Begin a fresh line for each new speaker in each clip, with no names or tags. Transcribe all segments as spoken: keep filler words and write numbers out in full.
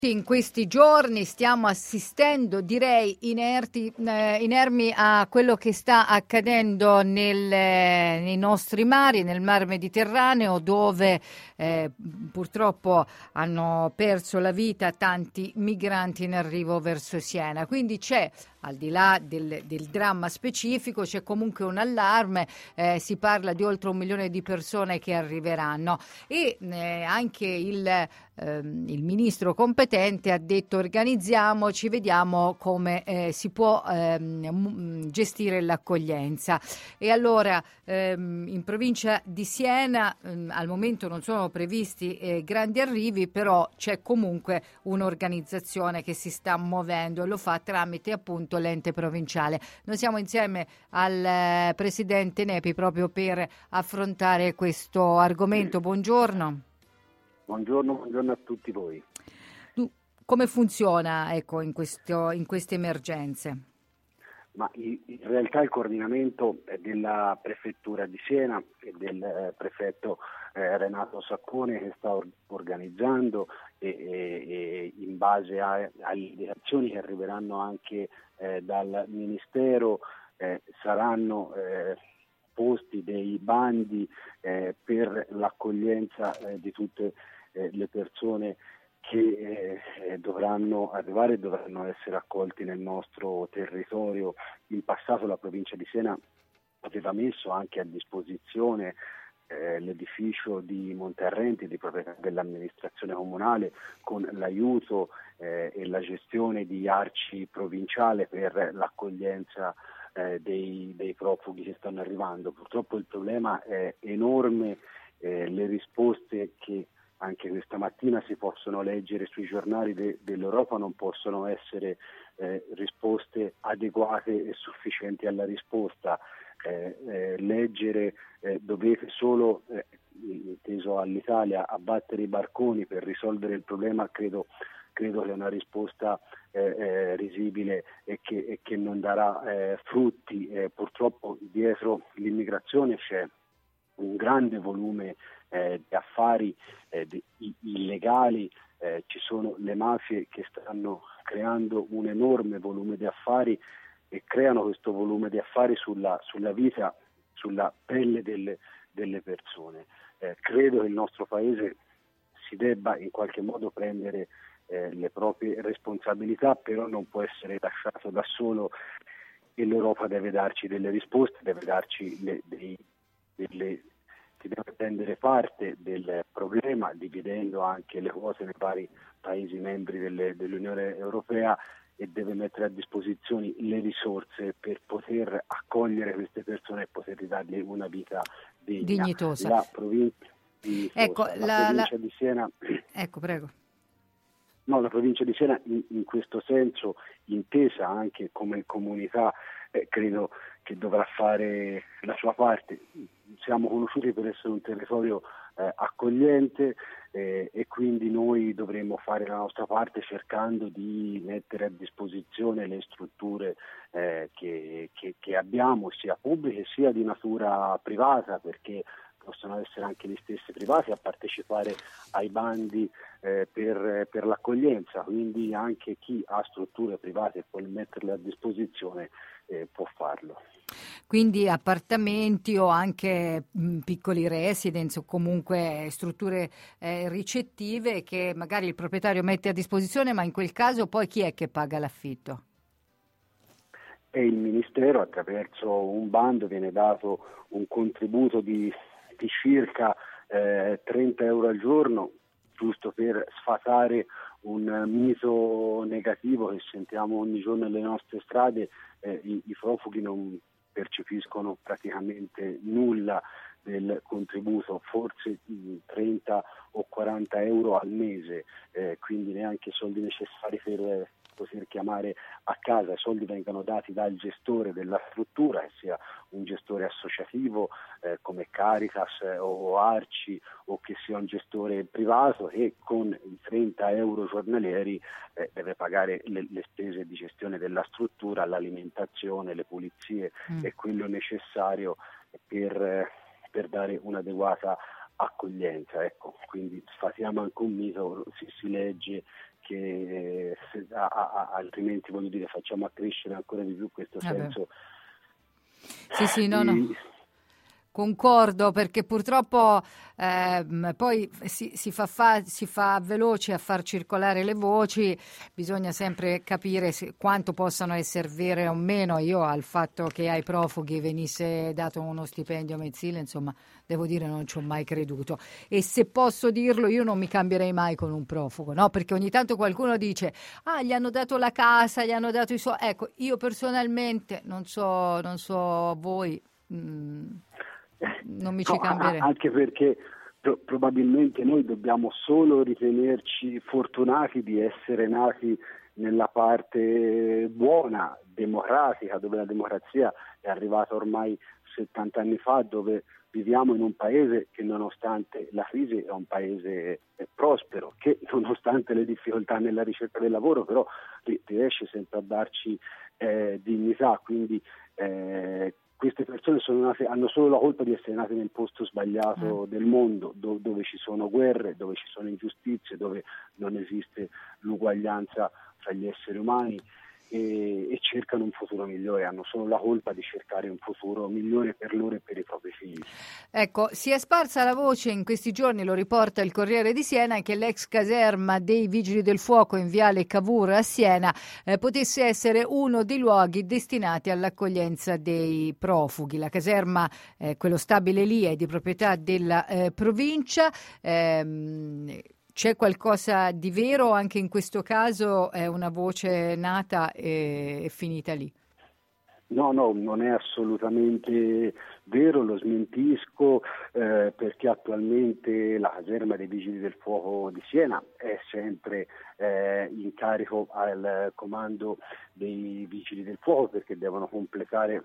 In questi giorni stiamo assistendo, direi, inerti, eh, inermi a quello che sta accadendo nel, eh, nei nostri mari, nel Mar Mediterraneo, dove eh, purtroppo hanno perso la vita tanti migranti in arrivo verso Siena. Quindi c'è, al di là del, del dramma specifico, c'è comunque un allarme, eh, si parla di oltre un milione di persone che arriveranno e eh, anche il, ehm, il ministro competente ha detto organizziamoci, vediamo come eh, si può ehm, gestire l'accoglienza. E allora ehm, in provincia di Siena ehm, al momento non sono previsti eh, grandi arrivi, però c'è comunque un'organizzazione che si sta muovendo e lo fa tramite appunto l'ente provinciale. Noi siamo insieme al eh, presidente Nepi proprio per affrontare questo argomento. Buongiorno.
Buongiorno, buongiorno a tutti voi.
Come funziona, ecco, in, questo, in queste emergenze?
Ma in realtà il coordinamento è della prefettura di Siena e del eh, prefetto eh, Renato Saccone, che sta or- organizzando e, e, e in base a, alle indicazioni che arriveranno anche eh, dal Ministero eh, saranno eh, posti dei bandi eh, per l'accoglienza eh, di tutte eh, le persone che eh, dovranno arrivare e dovranno essere accolti nel nostro territorio. In passato la provincia di Siena aveva messo anche a disposizione eh, l'edificio di Monterrenti di proprietà dell'amministrazione comunale con l'aiuto eh, e la gestione di Arci provinciale per l'accoglienza eh, dei, dei profughi che stanno arrivando. Purtroppo il problema è enorme, eh, le risposte che anche questa mattina si possono leggere sui giornali de- dell'Europa non possono essere eh, risposte adeguate e sufficienti alla risposta. Eh, eh, leggere eh, dovete solo, eh, inteso all'Italia, abbattere i barconi per risolvere il problema, credo, credo che è una risposta eh, eh, risibile e che, e che non darà eh, frutti. Eh, purtroppo dietro l'immigrazione c'è un grande volume eh, di affari eh, di, illegali, eh, ci sono le mafie che stanno creando un enorme volume di affari e creano questo volume di affari sulla, sulla vita, sulla pelle delle, delle persone. Eh, credo che il nostro Paese si debba in qualche modo prendere eh, le proprie responsabilità, però non può essere lasciato da solo e l'Europa deve darci delle risposte, deve darci le, dei, delle si deve prendere parte del problema, dividendo anche le quote nei vari Paesi membri delle, dell'Unione Europea e deve mettere a disposizione le risorse per poter accogliere queste persone e poter dargli una vita degna.
Dignitosa.
La provincia,
ecco,
la
la,
provincia
la...
di Siena...
Ecco, prego.
No, la provincia di Siena in, in questo senso, intesa anche come comunità, eh, credo che dovrà fare la sua parte. Siamo conosciuti per essere un territorio eh, accogliente eh, e quindi noi dovremo fare la nostra parte cercando di mettere a disposizione le strutture eh, che, che, che abbiamo, sia pubbliche sia di natura privata, perché possono essere anche gli stessi privati a partecipare ai bandi eh, per, per l'accoglienza, quindi anche chi ha strutture private e può metterle a disposizione eh, può farlo.
Quindi appartamenti o anche mh, piccoli residence o comunque strutture eh, ricettive che magari il proprietario mette a disposizione, ma in quel caso poi chi è che paga l'affitto?
E il Ministero, attraverso un bando, viene dato un contributo di, di circa eh, trenta euro al giorno, giusto per sfatare un mito negativo che sentiamo ogni giorno nelle nostre strade. Eh, i, i profughi non percepiscono praticamente nulla del contributo, forse trenta o quaranta euro al mese, eh, quindi neanche i soldi necessari per eh, poter chiamare a casa. I soldi vengono dati dal gestore della struttura, che sia un gestore associativo eh, come Caritas eh, o Arci, o che sia un gestore privato, e con i trenta euro giornalieri eh, deve pagare le, le spese di gestione della struttura, l'alimentazione, le pulizie mm. e quello necessario per, eh, per dare un'adeguata accoglienza. Ecco, quindi sfatiamo anche un mito, si, si legge che se, a, a, altrimenti voglio dire facciamo accrescere ancora di più questo
Vabbè.
senso.
Sì, sì, no,
di,
no. Concordo, perché purtroppo eh, poi si, si, fa fa, si fa veloce a far circolare le voci, bisogna sempre capire se, quanto possano essere vere o meno. Io al fatto che ai profughi venisse dato uno stipendio mensile, insomma, devo dire non ci ho mai creduto. E se posso dirlo, io non mi cambierei mai con un profugo, no? Perché ogni tanto qualcuno dice, ah, gli hanno dato la casa, gli hanno dato i suoi... Ecco, io personalmente, non so, non so voi... Mm, non mi ci
no,
cambierei.
Anche perché pro- probabilmente noi dobbiamo solo ritenerci fortunati di essere nati nella parte buona, democratica, dove la democrazia è arrivata ormai settanta anni fa, dove viviamo in un paese che nonostante la crisi è un paese prospero, che nonostante le difficoltà nella ricerca del lavoro però riesce sempre a darci eh, dignità, quindi eh, queste persone sono nate, hanno solo la colpa di essere nate nel posto sbagliato mm. del mondo, do, dove ci sono guerre, dove ci sono ingiustizie, dove non esiste l'uguaglianza fra gli esseri umani e, e cercano un futuro migliore, hanno solo la colpa di cercare un futuro migliore per loro e per i propri figli.
Ecco, si è sparsa la voce in questi giorni, lo riporta il Corriere di Siena, che l'ex caserma dei Vigili del Fuoco in Viale Cavour a Siena eh, potesse essere uno dei luoghi destinati all'accoglienza dei profughi. La caserma, eh, quello stabile lì, è di proprietà della eh, provincia. Ehm, C'è qualcosa di vero anche in questo caso? È una voce nata e, e finita lì?
No, no, non è assolutamente vero, lo smentisco eh, perché attualmente la caserma dei Vigili del Fuoco di Siena è sempre eh, in carico al comando dei Vigili del Fuoco perché devono completare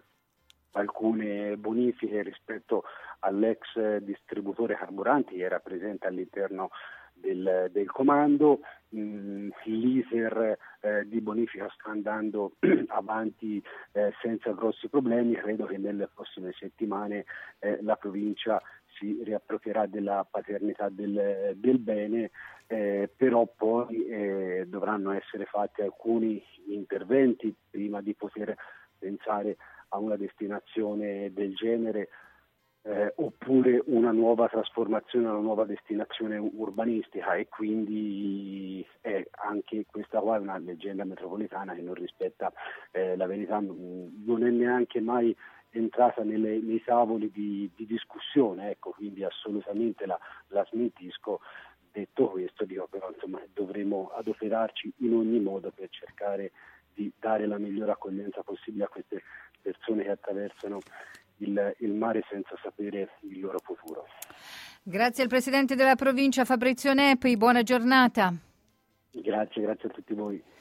alcune bonifiche rispetto all'ex distributore carburanti che era presente all'interno Del, del comando. Mm, l'iter eh, di bonifica sta andando avanti eh, senza grossi problemi, credo che nelle prossime settimane eh, la provincia si riapproprierà della paternità del, del bene, eh, però poi eh, dovranno essere fatti alcuni interventi prima di poter pensare a una destinazione del genere. Eh, oppure una nuova trasformazione, una nuova destinazione urbanistica e quindi eh, anche questa qua è una leggenda metropolitana che non rispetta eh, la verità, non è neanche mai entrata nelle, nei tavoli di, di discussione, ecco, quindi assolutamente la, la smentisco. Detto questo, dico però insomma dovremo adoperarci in ogni modo per cercare di dare la migliore accoglienza possibile a queste persone che attraversano Il, il mare senza sapere il loro futuro.
Grazie al Presidente della Provincia Fabrizio Nepi, buona giornata.
Grazie, grazie a tutti voi.